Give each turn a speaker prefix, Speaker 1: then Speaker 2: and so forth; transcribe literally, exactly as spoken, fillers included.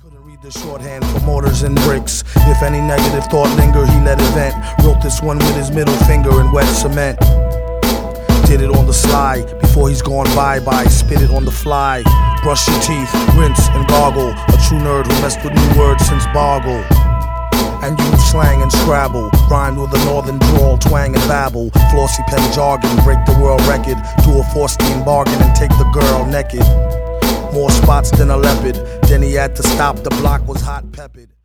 Speaker 1: Couldn't read the shorthand for mortars and bricks. If any negative thought lingered, he let it vent. Wrote this one with his middle finger in wet cement. Did it on the sly, before he's gone bye-bye. Spit it on the fly. Brush your teeth, rinse and gargle. A true nerd who messed with new words since Boggle. And use slang and Scrabble. Rhyme with a northern drawl, twang and babble. Flossy pen jargon, break the world record. Do a four-steam bargain and take the girl naked. More spots than a leopard. Then he had to stop, the block was hot peppered.